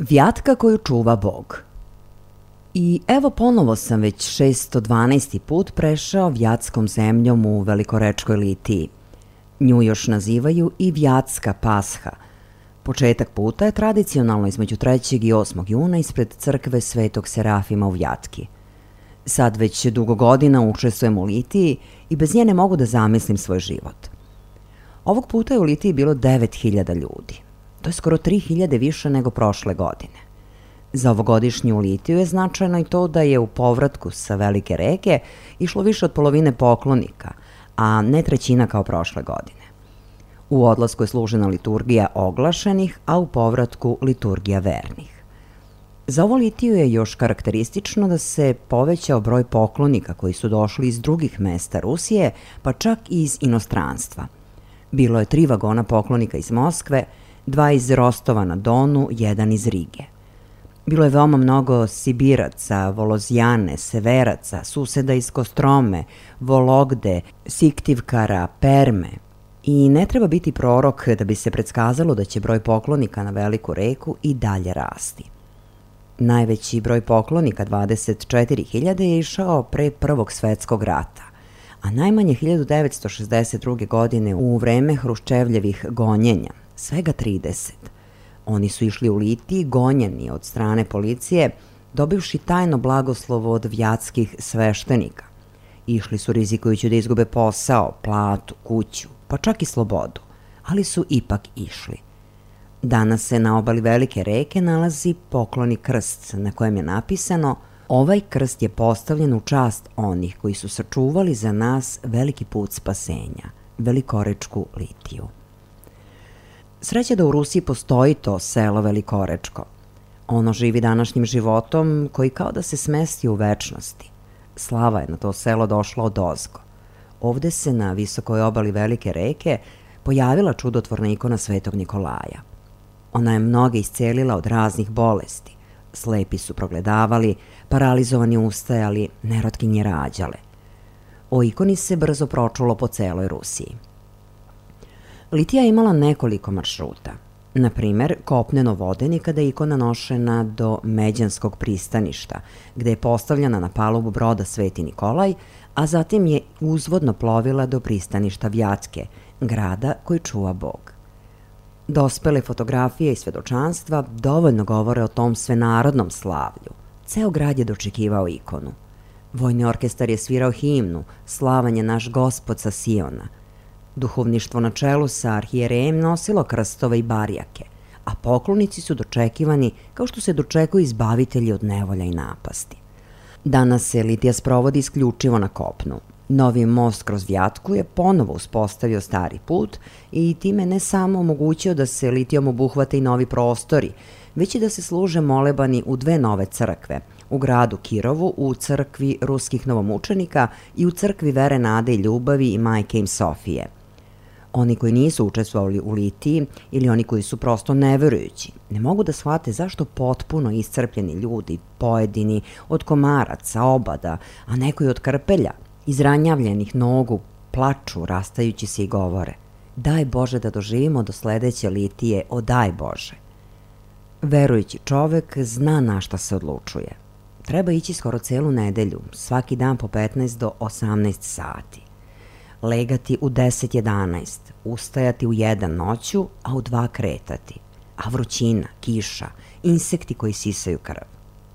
Vjatka koju čuva Bog. I evo ponovo sam već 612. put prešao Vjatskom zemljom u Velikorečkoj litiji. Nju još nazivaju i Vjatska pasha. Početak puta je tradicionalno između 3. i 8. juna ispred crkve Svetog Serafima u Vjatki. Sad već dugo godina učestvujem u litiji i bez nje ne mogu da zamislim svoj život. Ovog puta je u litiji bilo 9000 ljudi. To je skoro 3000 više nego prošle godine. Za ovogodišnju litiju je značajno i to da je u povratku sa Velike reke išlo više od polovine poklonika, a ne trećina kao prošle godine. U odlasku je služena liturgija oglašenih, a u povratku liturgija vernih. Za ovu litiju je još karakteristično da se povećao broj poklonika koji su došli iz drugih mesta Rusije, pa čak i iz inostranstva. Bilo je 3 vagona poklonika iz Moskve, 2 iz Rostova na Donu, 1 iz Rige. Bilo je veoma mnogo Sibiraca, Volozjane, Severaca, suseda iz Kostrome, Vologde, Siktivkara, Perme. I ne treba biti prorok da bi se predskazalo da će broj poklonika na Veliku reku i dalje rasti. Najveći broj poklonika, 24.000, je išao pre Prvog svetskog rata, a najmanje 1962. godine u vreme Hruščevljevih gonjenja, svega 30. Oni su išli u litiji gonjeni od strane policije, dobivši tajno blagoslovo od vjatskih sveštenika. Išli su rizikujući da izgube posao, platu, kuću, pa čak i slobodu, ali su ipak išli. Danas se na obali Velike reke nalazi pokloni krst na kojem je napisano: ovaj krst je postavljen u čast onih koji su sačuvali za nas veliki put spasenja, Velikorečku litiju. Sreća da u Rusiji postoji to selo Velikorečko. Ono živi današnjim životom koji kao da se smesti u večnosti. Slava je na to selo došla odozgo. Ovde se na visokoj obali Velike reke pojavila čudotvorna ikona Svetog Nikolaja. Ona je mnoge iscelila od raznih bolesti. Slepi su progledavali, paralizovani ustajali, nerotkinje rađale. O ikoni se brzo pročulo po celoj Rusiji. Litija je imala nekoliko maršruta. Na primer, kopneno-vodeni kada je ikona nošena do Međanskog pristaništa, gde je postavljena na palubu broda Sveti Nikolaj, a zatim je uzvodno plovila do pristaništa Vjatke, grada koji čuva Bog. Dospele fotografije i svedočanstva dovoljno govore o tom svenarodnom slavlju. Ceo grad je dočekivao ikonu. Vojni orkestar je svirao himnu "Slavan je naš Gospod sa Siona". Duhovništvo na čelu sa arhijerejem nosilo krstove i barjake, a poklonici su dočekivani kao što se dočekuju izbavitelji od nevolja i napasti. Danas se litija sprovodi isključivo na kopnu. Novi most kroz Vjatku je ponovo uspostavio stari put i time ne samo omogućio da se litijom obuhvate i novi prostori, već i da se služe molebani u 2 nove crkve, u gradu Kirovu, u crkvi ruskih novomučenika i u crkvi Vere, Nade i Ljubavi i Majke im Sofije. Oni koji nisu učestvovali u litiji ili oni koji su prosto neverujući, ne mogu da shvate zašto potpuno iscrpljeni ljudi, pojedini od komaraca, obada, a neko i od krpelja, izranjavljenih nogu, plaču rastajući se i govore: daj Bože da doživimo do sledeće litije, o daj Bože. Verujući čovek zna na šta se odlučuje. Treba ići skoro celu nedelju, svaki dan po 15 do 18 sati. Legati u 10-11, ustajati u 1 noću, a u 2 kretati. A vrućina, kiša, insekti koji sisaju krv.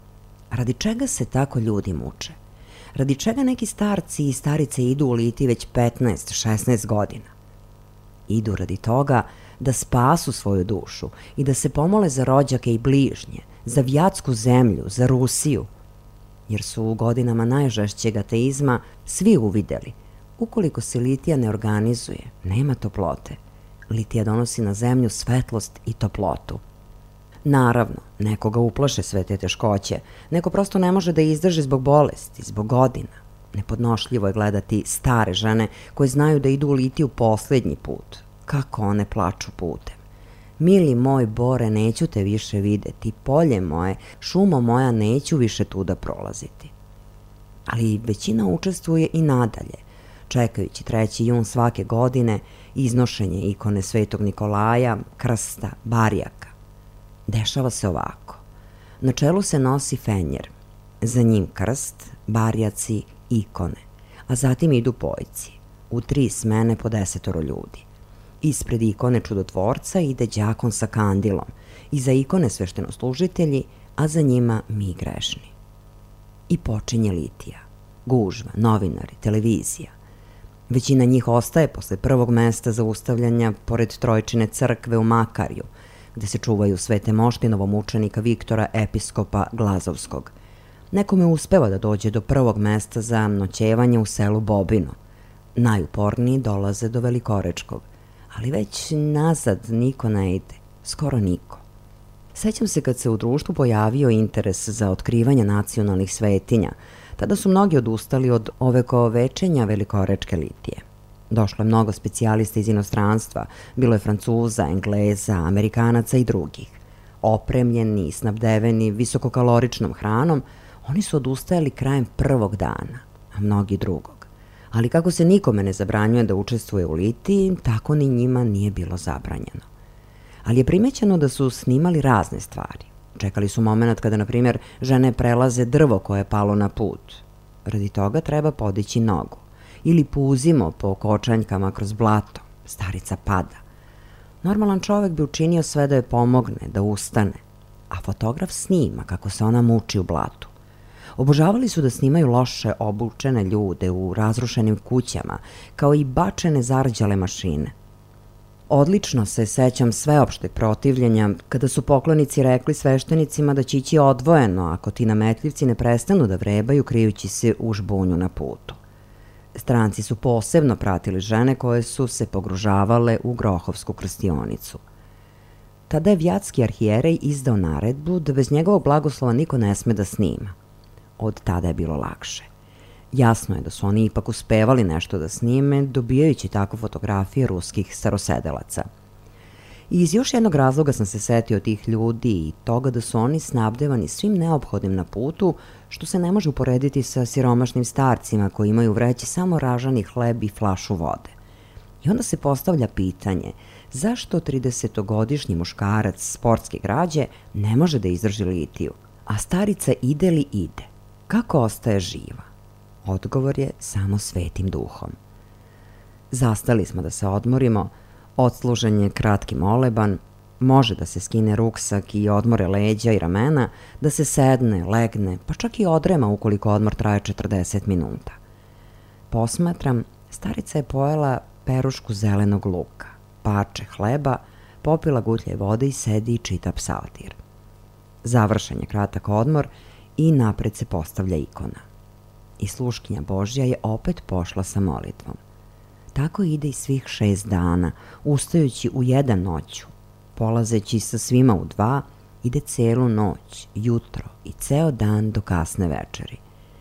Radi čega se tako ljudi muče? Radi čega neki starci i starice idu u litiji već 15-16 godina? Idu radi toga da spasu svoju dušu i da se pomole za rođake i bližnje, za Vjatsku zemlju, za Rusiju. Jer su u godinama najžešćeg ateizma svi uvideli: ukoliko se litija ne organizuje, nema toplote. Litija donosi na zemlju svetlost i toplotu. Naravno, nekoga uplaše sve te teškoće, neko prosto ne može da izdrži zbog bolesti, zbog godina. Nepodnošljivo je gledati stare žene koje znaju da idu u litiju poslednji put. Kako one plaču putem. Mili moj Bore, neću te više videti, polje moje, šumo moja, neću više tuda prolaziti. Ali većina učestvuje i nadalje, čekajući 3. jun svake godine, iznošenje ikone Svetog Nikolaja, krsta, barjaka. Dešava se ovako. Na čelu se nosi fenjer, za njim krst, barjaci, ikone, a zatim idu pojci, u 3 smene po 10 ljudi. Ispred ikone čudotvorca ide đakon sa kandilom, iza ikone sveštenoslužitelji, a za njima mi grešni. I počinje litija, gužva, novinari, televizija. Većina njih ostaje posle prvog mesta zaustavljanja pored Trojčine crkve u Makarju, gde se čuvaju svete mošti novomučenika Viktora Episkopa Glazovskog. Nekome uspeva da dođe do prvog mesta za noćevanje u selu Bobino. Najuporniji dolaze do Velikorečkog, ali već nazad niko ne ide, skoro niko. Sećam se kad se u društvu pojavio interes za otkrivanje nacionalnih svetinja, tada su mnogi odustali od ovekovečenja Velikorečke litije. Došlo je mnogo specijalista iz inostranstva, bilo je Francuza, Engleza, Amerikanaca i drugih. Opremljeni i snabdeveni visokokaloričnom hranom, oni su odustajali krajem prvog dana, a mnogi drugog. Ali kako se nikome ne zabranjuje da učestvuje u litiji, tako ni njima nije bilo zabranjeno. Ali je primećeno da su snimali razne stvari. Čekali su moment kada, na primjer, žene prelaze drvo koje je palo na put. Radi toga treba podići nogu. Ili puzimo po kočanjkama kroz blato. Starica pada. Normalan čovek bi učinio sve da joj pomogne, da ustane. A fotograf snima kako se ona muči u blatu. Obožavali su da snimaju loše obučene ljude u razrušenim kućama, kao i bačene zarđale mašine. Odlično se sećam sveopšte protivljenja kada su poklonici rekli sveštenicima da će ići odvojeno ako ti nametljivci ne prestanu da vrebaju krijući se u žbunju na putu. Stranci su posebno pratili žene koje su se pogružavale u Grohovsku krstionicu. Tada je vjatski arhijerej izdao naredbu da bez njegovog blagoslova niko ne sme da snima. Od tada je bilo lakše. Jasno je da su oni ipak uspevali nešto da snime, dobijajući tako fotografije ruskih starosedelaca. I iz još jednog razloga sam se setio tih ljudi i toga da su oni snabdevani svim neophodnim na putu, što se ne može uporediti sa siromašnim starcima koji imaju u vreći samo ražani hleb i flašu vode. I onda se postavlja pitanje, zašto 30-godišnji muškarac sportske građe ne može da izdrži litiju, a starica ide li ide? Kako ostaje živa? Odgovor je samo svetim duhom. Zastali smo da se odmorimo, odslužen je kratki moleban, može da se skine ruksak i odmore leđa i ramena, da se sedne, legne, pa čak i odrema ukoliko odmor traje 40 minuta. Posmatram, starica je pojela perušku zelenog luka, parče hleba, popila gutlje vode i sedi i čita psaltir. Završen je kratak odmor i napred se postavlja ikona. I sluškinja Božja je opet pošla sa molitvom. Tako ide i svih 6 dana, ustajući u 1 noću, polazeći sa svima u 2, ide celu noć, jutro i ceo dan do kasne večeri.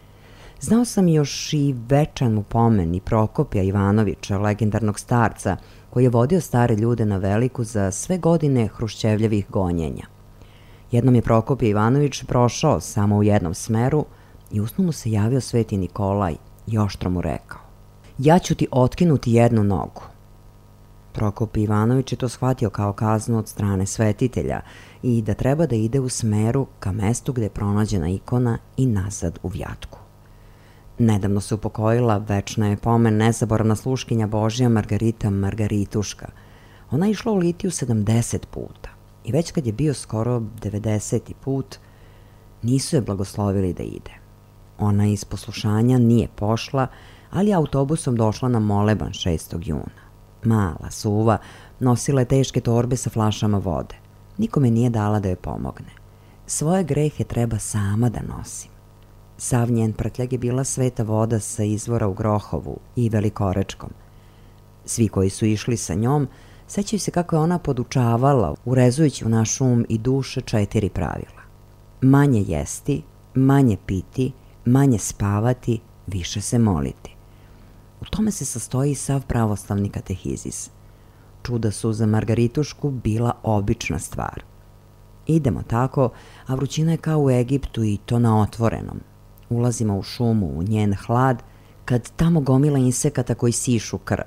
Znao sam još i večan mu pomen i Prokopija Ivanovića, legendarnog starca, koji je vodio stare ljude na Veliku za sve godine Hrušćevljevih gonjenja. Jednom je Prokopije Ivanović prošao samo u jednom smeru i usnu mu se javio sveti Nikolaj i oštro mu rekao: ja ću ti otkinuti 1 nogu. Prokopije Ivanović je to shvatio kao kaznu od strane svetitelja i da treba da ide u smeru ka mestu gde je pronađena ikona i nazad u Vjatku. Nedavno se upokojila, večna je pomen, nezaboravna sluškinja Božja Margarita Margarituška. Ona je išla u litiju 70 puta i već kad je bio skoro 90. put, nisu je blagoslovili da ide. Ona iz poslušanja nije pošla, ali je autobusom došla na moleban 6. juna. Mala, suva, nosila je teške torbe sa flašama vode. Nikome nije dala da joj pomogne. Svoje grehe treba sama da nosim. Sav njen prtljag je bila sveta voda sa izvora u Grohovu i Velikorečkom. Svi koji su išli sa njom sećaju se kako je ona podučavala, urezujući u naš um i duše 4 pravila. Manje jesti, manje piti, manje spavati, više se moliti. U tome se sastoji sav pravoslavni katehizis. Čuda su za Margaritušku bila obična stvar. Idemo tako, a vrućina je kao u Egiptu i to na otvorenom. Ulazimo u šumu, u njen hlad, kad tamo gomila insekata koji sišu krv.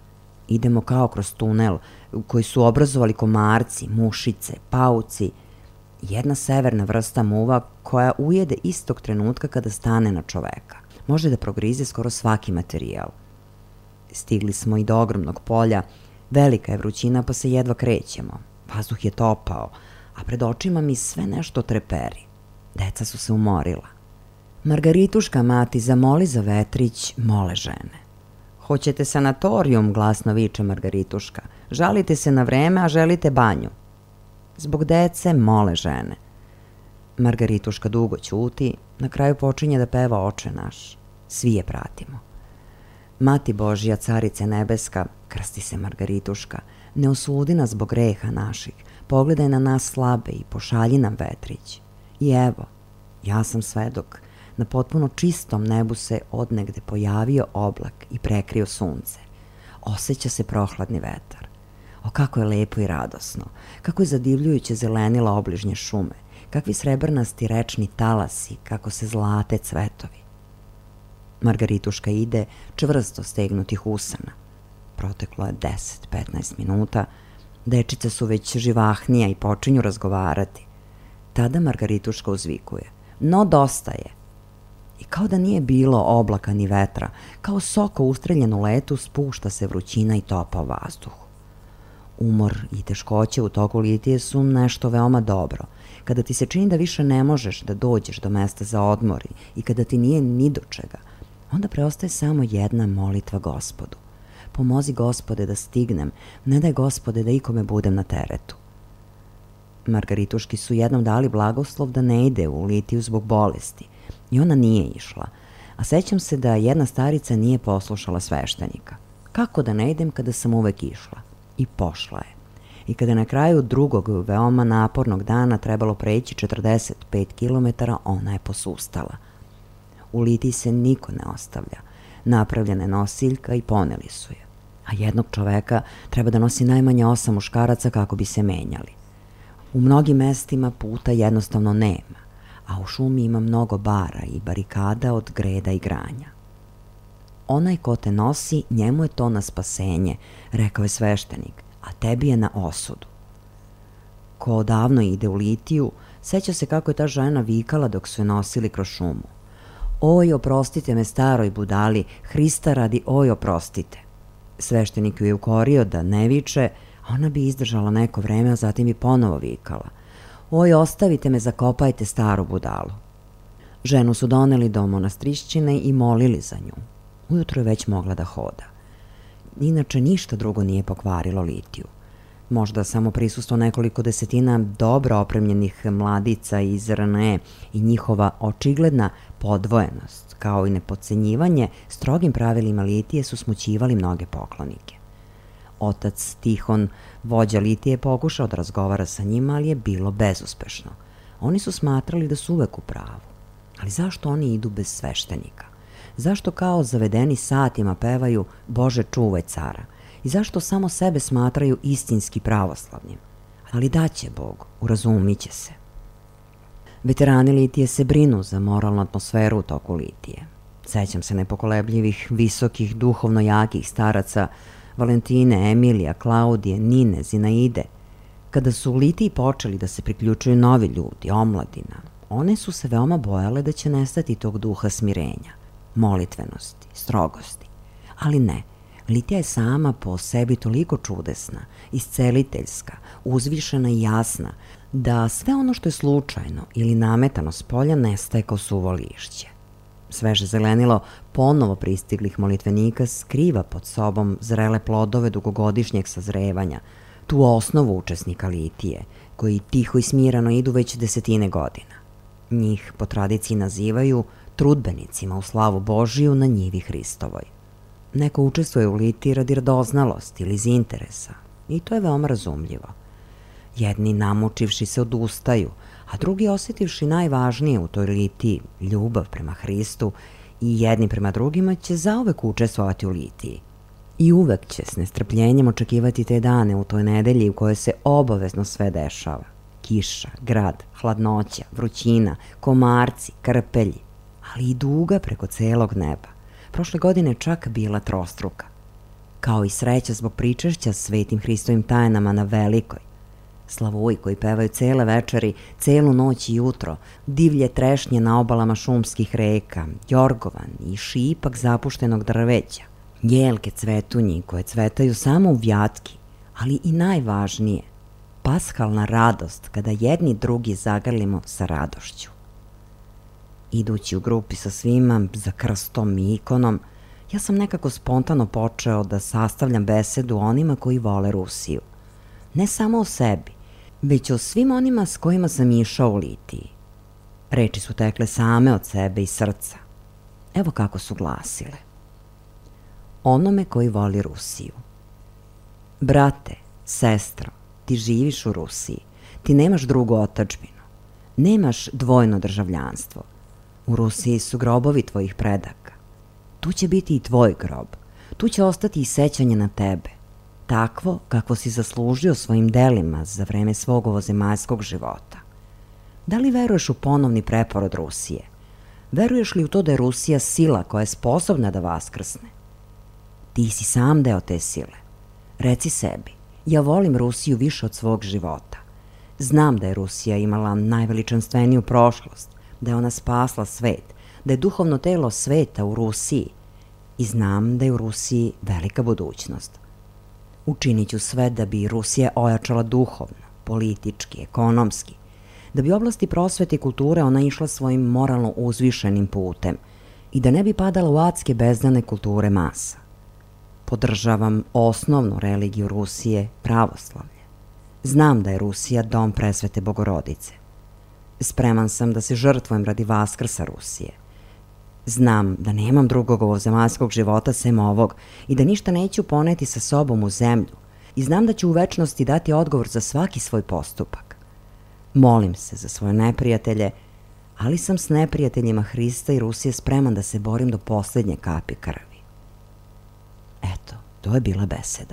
Idemo kao kroz tunel koji su obrazovali komarci, mušice, pauci Jedna severna vrsta muva koja ujede istog trenutka kada stane na čoveka. Može da progrize skoro svaki materijal. Stigli smo i do ogromnog polja. Velika je vrućina pa se jedva krećemo. Vazduh je topao, a pred očima mi sve nešto treperi. Deca su se umorila. Margarituška mati zamoli za vetrić, mole žene. Hoćete sanatorijum, glasno viče Margarituška. Žalite se na vreme, a želite banju. Zbog dece mole žene. Margarituška dugo ćuti, na kraju počinje da peva Oče naš. Svi je pratimo. Mati Božja, carice nebeska, krsti se Margarituška, ne osudi nas zbog greha naših, pogledaj na nas slabe i pošalji nam vetrić. I evo, ja sam svedok, na potpuno čistom nebu se odnegde pojavio oblak i prekrio sunce. Osjeća se prohladni vetar. O, kako je lepo i radosno, kako je zadivljujuće zelenila obližnje šume, kakvi srebrnasti rečni talasi, kako se zlate cvetovi. Margarituška ide čvrsto stegnutih usana. Proteklo je 10-15 minuta, dečice su već živahnija i počinju razgovarati. Tada Margarituška uzvikuje: no dosta je. I kao da nije bilo oblaka ni vetra, kao soko ustreljen u letu, spušta se vrućina i topao vazduh. Umor i teškoće u toku litije su nešto veoma dobro. Kada ti se čini da više ne možeš da dođeš do mesta za odmor i kada ti nije ni do čega, onda preostaje samo jedna molitva Gospodu. Pomozi Gospode da stignem, ne daj Gospode da ikome budem na teretu. Margarituški su jednom dali blagoslov da ne ide u litiju zbog bolesti i ona nije išla, a sećam se da jedna starica nije poslušala sveštenika. Kako da ne idem kada sam uvek išla? I pošla je. I kada na kraju drugog veoma napornog dana trebalo preći 45 km, ona je posustala. U litiji se niko ne ostavlja. Napravljena je nosiljka i poneli su je. A jednog čoveka treba da nosi najmanje 8 muškaraca kako bi se menjali. U mnogim mestima puta jednostavno nema, a u šumi ima mnogo bara i barikada od greda i granja. Onaj ko te nosi, njemu je to na spasenje, rekao je sveštenik, a tebi je na osudu. Ko odavno ide u litiju, seća se kako je ta žena vikala dok su je nosili kroz šumu. Oj, oprostite me staroj budali, Hrista radi, oj, oprostite. Sveštenik ju je ukorio da ne viče, a ona bi izdržala neko vreme, a zatim bi ponovo vikala. Oj, ostavite me, zakopajte staru budalu. Ženu su doneli do monastrišćine i molili za nju. Ujutro je već mogla da hoda. Inače, ništa drugo nije pokvarilo litiju. Možda samo prisustvo nekoliko desetina dobro opremljenih mladica iz RNE i njihova očigledna podvojenost, kao i nepodcenjivanje strogim pravilima litije su smućivali mnoge poklonike. Otac Tihon, vođa litije, pokušao da razgovara sa njima, ali je bilo bezuspešno. Oni su smatrali da su uvek u pravu. Ali zašto oni idu bez sveštenika? Zašto kao zavedeni satima pevaju Bože čuvaj cara? I zašto samo sebe smatraju istinski pravoslavnim? Ali daće Bog, urazumit će se. Veterani litije se brinu za moralnu atmosferu u toku litije. Sećam se nepokolebljivih, visokih, duhovno jakih staraca Valentine, Emilija, Klaudije, Nine, Zinaide. Kada su u litiji počeli da se priključuju novi ljudi, omladina, one su se veoma bojale da će nestati tog duha smirenja, molitvenosti, strogosti. Ali ne, litija je sama po sebi toliko čudesna, isceliteljska, uzvišena i jasna, da sve ono što je slučajno ili nametano s polja nestaje kao suvo lišće. Sveže zelenilo ponovo pristiglih molitvenika skriva pod sobom zrele plodove dugogodišnjeg sazrevanja, tu osnovu učesnika litije, koji tiho i smirano idu već desetine godina. Njih po tradiciji nazivaju trudbenicima u slavu Božiju na njivi Hristovoj. Neko učestvuje u litiji radi radoznalosti ili iz interesa, i to je veoma razumljivo. Jedni namučivši se odustaju, a drugi osjetivši najvažnije u toj litiji, ljubav prema Hristu, i jedni prema drugima će zauvek učestvovati u litiji. I uvek će s nestrpljenjem očekivati te dane u toj nedelji u kojoj se obavezno sve dešava. Kiša, grad, hladnoća, vrućina, komarci, krpelji, ali i duga preko celog neba. Prošle godine čak bila trostruka. Kao i sreća zbog pričešća svetim Hristovim tajnama na Velikoj. slavuji koji pevaju cele večeri, celu noć i jutro, divlje trešnje na obalama šumskih reka, jorgovan i šipak zapuštenog drveća, njelke cvetunji koje cvetaju samo u Vjatki, ali i najvažnije, pashalna radost kada jedni drugi zagrlimo sa radošću. Idući u grupi sa svima, za krstom i ikonom, ja sam nekako spontano počeo da sastavljam besedu onima koji vole Rusiju. Ne samo o sebi, već o svim onima s kojima sam išao u Litiji. Reči su tekle same od sebe i srca. Evo kako su glasile. Onome koji voli Rusiju. Brate, sestro, ti živiš u Rusiji, ti nemaš drugu otadžbinu, nemaš dvojno državljanstvo. U Rusiji su grobovi tvojih predaka. Tu će biti i tvoj grob, tu će ostati i sećanje na tebe, takvo kako si zaslužio svojim delima za vreme svog ovozemaljskog života. Da li veruješ u ponovni preporod Rusije? Veruješ li u to da je Rusija sila koja je sposobna da vaskrsne? Ti si sam deo te sile. Reci sebi, ja volim Rusiju više od svog života. Znam da je Rusija imala najveličanstveniju prošlost, da je ona spasla svet, da je duhovno telo sveta u Rusiji i znam da je u Rusiji velika budućnost. Učinit ću sve da bi Rusija ojačala duhovno, politički, ekonomski, da bi u oblasti prosvete i kulture ona išla svojim moralno uzvišenim putem i da ne bi padala u adske bezdane kulture masa. Podržavam osnovnu religiju Rusije, pravoslavlje. Znam da je Rusija dom presvete Bogorodice. Spreman sam da se žrtvujem radi vaskrsa Rusije. Znam da nemam drugog ovozemaljskog života sem ovog i da ništa neću poneti sa sobom u zemlju i znam da ću u večnosti dati odgovor za svaki svoj postupak. Molim se za svoje neprijatelje, ali sam s neprijateljima Hrista i Rusije spreman da se borim do poslednje kapi krvi. Eto, to je bila beseda.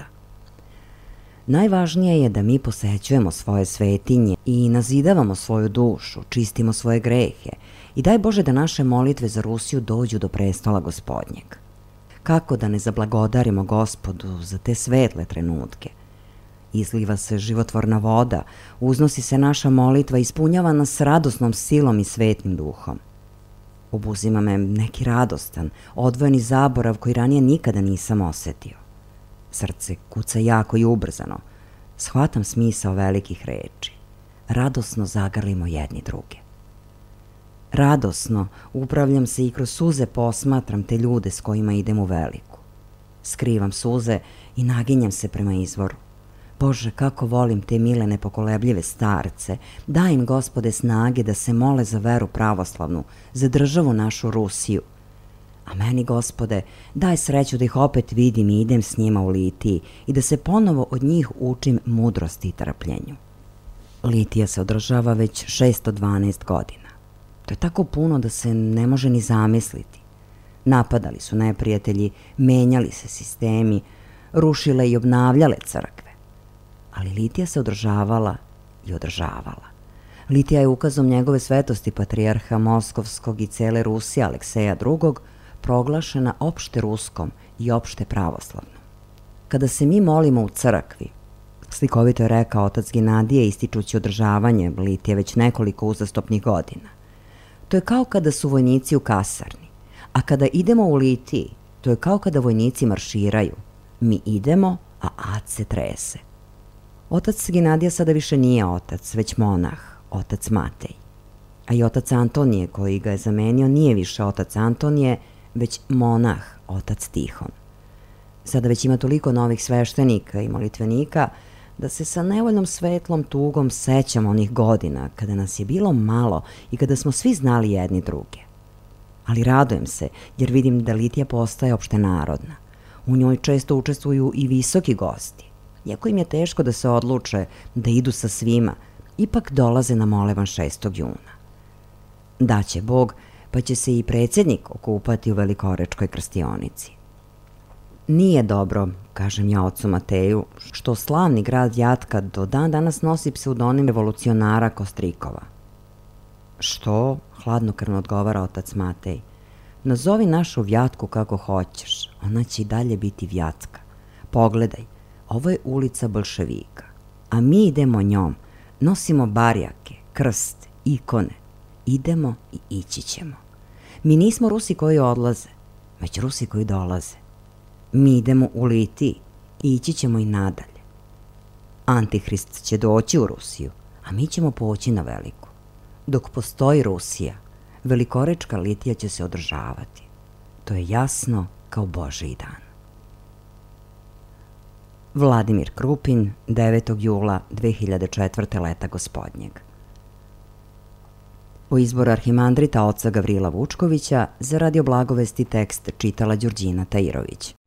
Najvažnije je da mi posećujemo svoje svetinje i nazidavamo svoju dušu, čistimo svoje grehe i daj Bože da naše molitve za Rusiju dođu do prestola Gospodnjeg. Kako da ne zablagodarimo Gospodu za te svetle trenutke? Izliva se životvorna voda, uznosi se naša molitva i ispunjava nas radosnom silom i svetnim duhom. Obuzima me neki radostan, odvojeni zaborav koji ranije nikada nisam osetio. Srce kuca jako i ubrzano. Shvatam smisao velikih reči. Radosno zagrlimo jedni druge. Radosno upravljam se i kroz suze posmatram te ljude s kojima idem u veliku. Skrivam suze i naginjam se prema izvoru. Bože, kako volim te mile nepokolebljive starce. Daj im, Gospode, snage da se mole za veru pravoslavnu, za državu našu Rusiju. A meni, Gospode, daj sreću da ih opet vidim i idem s njima u Litiji i da se ponovo od njih učim mudrosti i trpljenju. Litija se održava već 612 godina. To je tako puno da se ne može ni zamisliti. Napadali su neprijatelji, menjali se sistemi, rušile i obnavljale crkve. Ali Litija se održavala i održavala. Litija je ukazom njegove svetosti patrijarha Moskovskog i cele Rusije Alekseja II. Proglašena opšte ruskom i opšte pravoslavnom. Kada se mi molimo u crkvi, slikovito je rekao otac Ginadije ističući održavanje Litije već nekoliko uzastopnih godina, to je kao kada su vojnici u kasarni, a kada idemo u Litiji, to je kao kada vojnici marširaju. Mi idemo, a ad se trese. Otac Ginadija sada više nije otac, već monah, otac Matej. A i otac Antonije koji ga je zamenio nije više otac Antonije, već monah, otac Tihon. Sada već ima toliko novih sveštenika i molitvenika da se sa nevoljnom svetlom tugom sećam onih godina kada nas je bilo malo i kada smo svi znali jedni druge. Ali radujem se jer vidim da Litija postaje opštenarodna. U njoj često učestvuju i visoki gosti. Iako im je teško da se odluče da idu sa svima, ipak dolaze na molevan 6. juna. Daće Bog, pa će se i predsjednik okupati u Velikorečkoj krstionici. Nije dobro, kažem ja ocu Mateju, što slavni grad Vjatka do dan danas nosi pseudonim revolucionara Kostrikova. Što? Hladnokrvno odgovara otac Matej. Nazovi našu Vjatku kako hoćeš, ona će i dalje biti Vjatka. Pogledaj, ovo je ulica bolševika, a mi idemo njom, nosimo barjake, krst, ikone. Idemo i ići ćemo. Mi nismo Rusi koji odlaze, već Rusi koji dolaze. Mi idemo u litiji i ići ćemo i nadalje. Antihrist će doći u Rusiju, a mi ćemo poći na veliku. Dok postoji Rusija, Velikorečka litija će se održavati. To je jasno kao Božji dan. Vladimir Krupin, 9. jula 2004. leta gospodnjeg. O izboru arhimandrita oca Gavrila Vučkovića za Radio Blagovesti tekst čitala Đurđina Tajirović.